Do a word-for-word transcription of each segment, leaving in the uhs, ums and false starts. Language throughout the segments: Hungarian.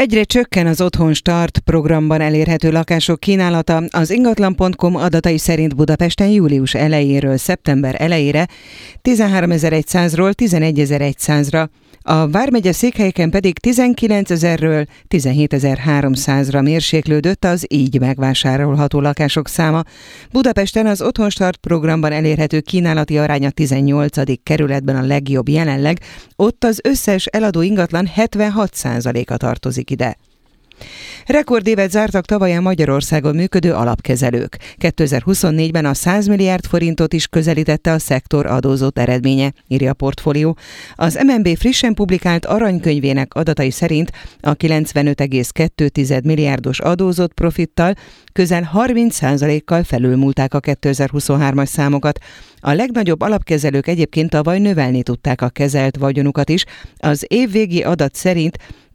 Egyre csökken az Otthon Start programban elérhető lakások kínálata. Az ingatlan pont com adatai szerint Budapesten július elejéről szeptember elejére tizenháromezer-százról tizenegyezer-százra, a vármegye székhelyeken pedig tizenkilencezerről tizenhétezer-háromszázra mérséklődött az így megvásárolható lakások száma. Budapesten az Otthon Start programban elérhető kínálati aránya tizennyolcadik kerületben a legjobb jelenleg, ott az összes eladó ingatlan hetvenhat százaléka tartozik ide. Rekordévet zártak tavaly a Magyarországon működő alapkezelők. kétezer-huszonnégyben a száz milliárd forintot is közelítette a szektor adózott eredménye, írja a Portfólió. Az em en bé frissen publikált aranykönyvének adatai szerint a kilencvenöt egész kettő milliárdos adózott profittal közel harminc százalékkal felülmúlták a kétezer-huszonhármas számokat. A legnagyobb alapkezelők egyébként tavaly növelni tudták a kezelt vagyonukat is. Az évvégi adat szerint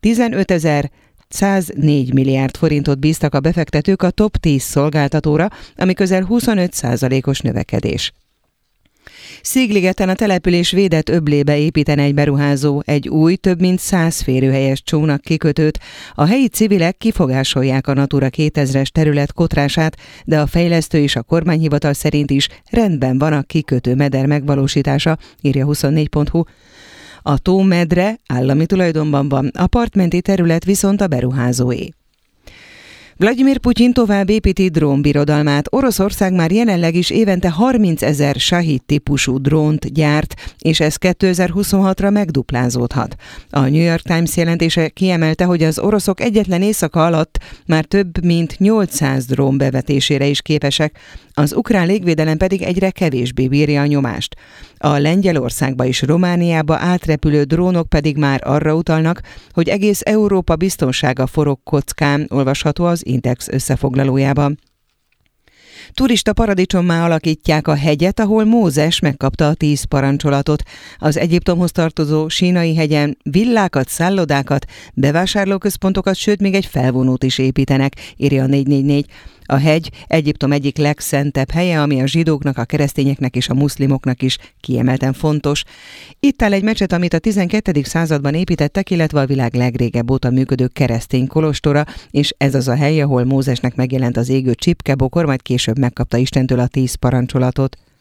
tizenötezer-száznégy milliárd forintot bíztak a befektetők a top tíz szolgáltatóra, ami közel huszonöt százalékos növekedés. Szigligeten a település védett öblébe építene egy beruházó egy új, több mint száz férőhelyes csónak kikötőt. A helyi civilek kifogásolják a Natura kétezres terület kotrását, de a fejlesztő és a kormányhivatal szerint is rendben van a kikötő meder megvalósítása, írja huszonnégy pont hu. A tómedre állami tulajdonban van, a partmenti terület viszont a beruházóé. Vladimir Putyin tovább építi drónbirodalmát. Oroszország már jelenleg is évente harmincezer Shahid típusú drónt gyárt, és ez kétezer-huszonhatra megduplázódhat. A New York Times jelentése kiemelte, hogy az oroszok egyetlen éjszaka alatt már több mint nyolcszáz drón bevetésére is képesek, az ukrán légvédelem pedig egyre kevésbé bírja a nyomást. A Lengyelországba és Romániába átrepülő drónok pedig már arra utalnak, hogy egész Európa biztonsága forog kockán, olvasható az Index összefoglalójában. Turista paradicsommá alakítják a hegyet, ahol Mózes megkapta a tíz parancsolatot. Az Egyiptomhoz tartozó Sínai hegyen villákat, szállodákat, bevásárlóközpontokat, sőt még egy felvonót is építenek, írja a négy négy négy. A hegy Egyiptom egyik legszentebb helye, ami a zsidóknak, a keresztényeknek és a muszlimoknak is kiemelten fontos. Itt áll egy mecset, amit a tizenkettedik században építettek, illetve a világ legrégebb óta működő keresztény kolostora, és ez az a hely, ahol Mózesnek megjelent az égő csipkebokor, majd később megkapta Istentől a tíz parancsolatot.